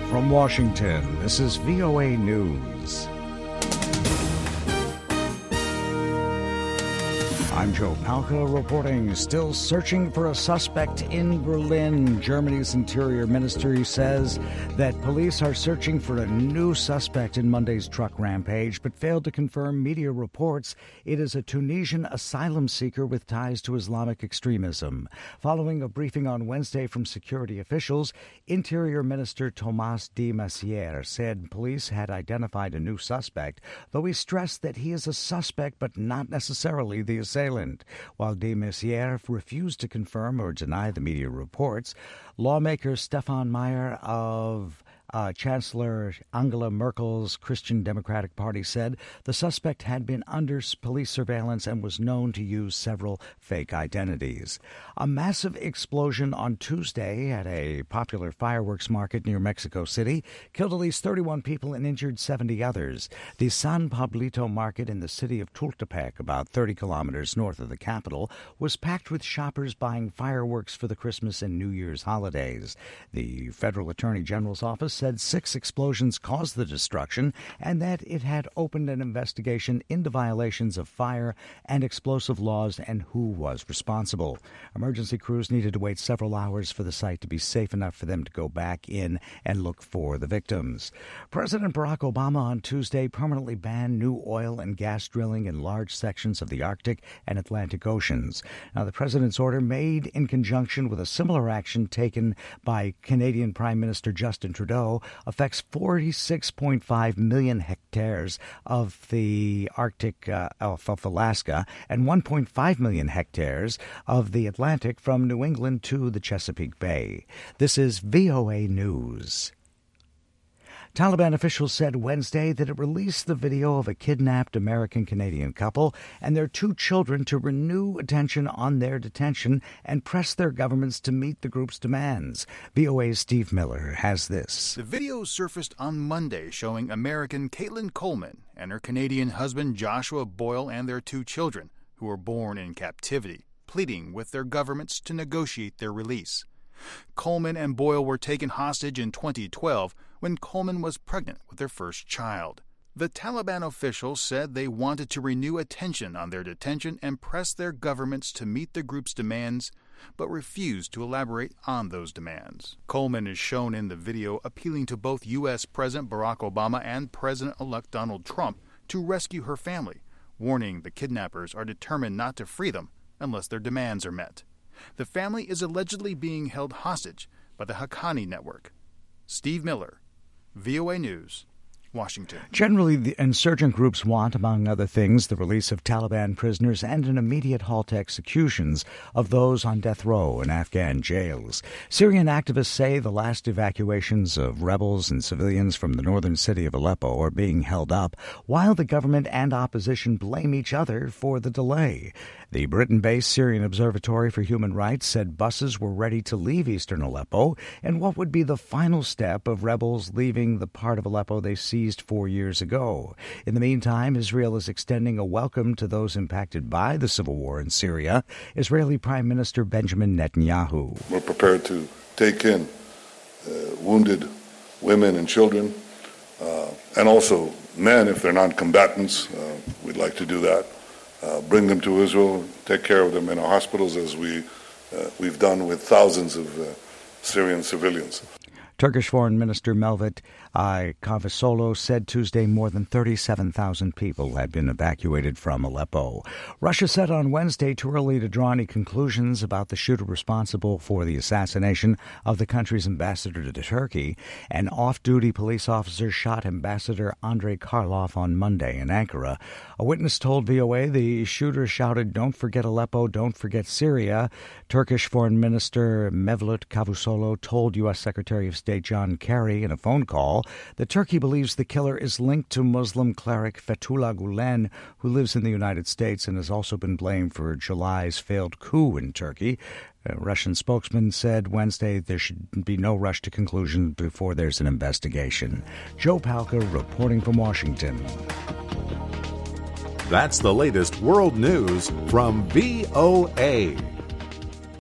From Washington, this is VOA News. I'm Joe Palca reporting. Still searching for a suspect in Berlin. Germany's interior ministry says that police are searching for a new suspect in Monday's truck rampage, but failed to confirm media reports it is a Tunisian asylum seeker with ties to Islamic extremism. Following a briefing on Wednesday from security officials, Interior Minister Thomas de Maizière said police had identified a new suspect, though he stressed that he is a suspect but not necessarily the assailant. While de Maizière refused to confirm or deny the media reports, lawmaker Stefan Meyer of Chancellor Angela Merkel's Christian Democratic Party said the suspect had been under police surveillance and was known to use several fake identities. A massive explosion on Tuesday at a popular fireworks market near Mexico City killed at least 31 people and injured 70 others. The San Pablito market in the city of Tultepec, about 30 kilometers north of the capital, was packed with shoppers buying fireworks for the Christmas and New Year's holidays. The Federal Attorney General's office said 6 explosions caused the destruction and that it had opened an investigation into violations of fire and explosive laws and who was responsible. Emergency crews needed to wait several hours for the site to be safe enough for them to go back in and look for the victims. President Barack Obama on Tuesday permanently banned new oil and gas drilling in large sections of the Arctic and Atlantic Oceans. Now, the president's order, made in conjunction with a similar action taken by Canadian Prime Minister Justin Trudeau, affects 46.5 million hectares of the Arctic of Alaska and 1.5 million hectares of the Atlantic from New England to the Chesapeake Bay. This is VOA News. Taliban officials said Wednesday that it released the video of a kidnapped American-Canadian couple and their 2 children to renew attention on their detention and press their governments to meet the group's demands. VOA's Steve Miller has this. The video surfaced on Monday showing American Caitlin Coleman and her Canadian husband Joshua Boyle and their 2 children, who were born in captivity, pleading with their governments to negotiate their release. Coleman and Boyle were taken hostage in 2012 when Coleman was pregnant with their first child. The Taliban officials said they wanted to renew attention on their detention and press their governments to meet the group's demands, but refused to elaborate on those demands. Coleman is shown in the video appealing to both U.S. President Barack Obama and President-elect Donald Trump to rescue her family, warning the kidnappers are determined not to free them unless their demands are met. The family is allegedly being held hostage by the Haqqani Network. Steve Miller, VOA News, Washington. Generally, the insurgent groups want, among other things, the release of Taliban prisoners and an immediate halt to executions of those on death row in Afghan jails. Syrian activists say the last evacuations of rebels and civilians from the northern city of Aleppo are being held up, while the government and opposition blame each other for the delay. The Britain-based Syrian Observatory for Human Rights said buses were ready to leave eastern Aleppo in what would be the final step of rebels leaving the part of Aleppo they seized 4 years ago. In the meantime, Israel is extending a welcome to those impacted by the civil war in Syria. Israeli Prime Minister Benjamin Netanyahu. We're prepared to take in wounded women and children, and also men if they're non-combatants. We'd like to do that. Bring them to Israel, take care of them in our hospitals as we've done with thousands of Syrian civilians. Turkish Foreign Minister Mevlut Cavusoglu said Tuesday more than 37,000 people had been evacuated from Aleppo. Russia said on Wednesday too early to draw any conclusions about the shooter responsible for the assassination of the country's ambassador to Turkey. An off-duty police officer shot Ambassador Andrei Karlov on Monday in Ankara. A witness told VOA the shooter shouted, "Don't forget Aleppo, don't forget Syria." Turkish Foreign Minister Mevlut Cavusoglu told U.S. Secretary of State John Kerry in a phone call that Turkey believes the killer is linked to Muslim cleric Fethullah Gulen, who lives in the United States and has also been blamed for July's failed coup in Turkey. A Russian spokesman said Wednesday there should be no rush to conclusion before there's an investigation. Joe Palca reporting from Washington. That's the latest world news from VOA.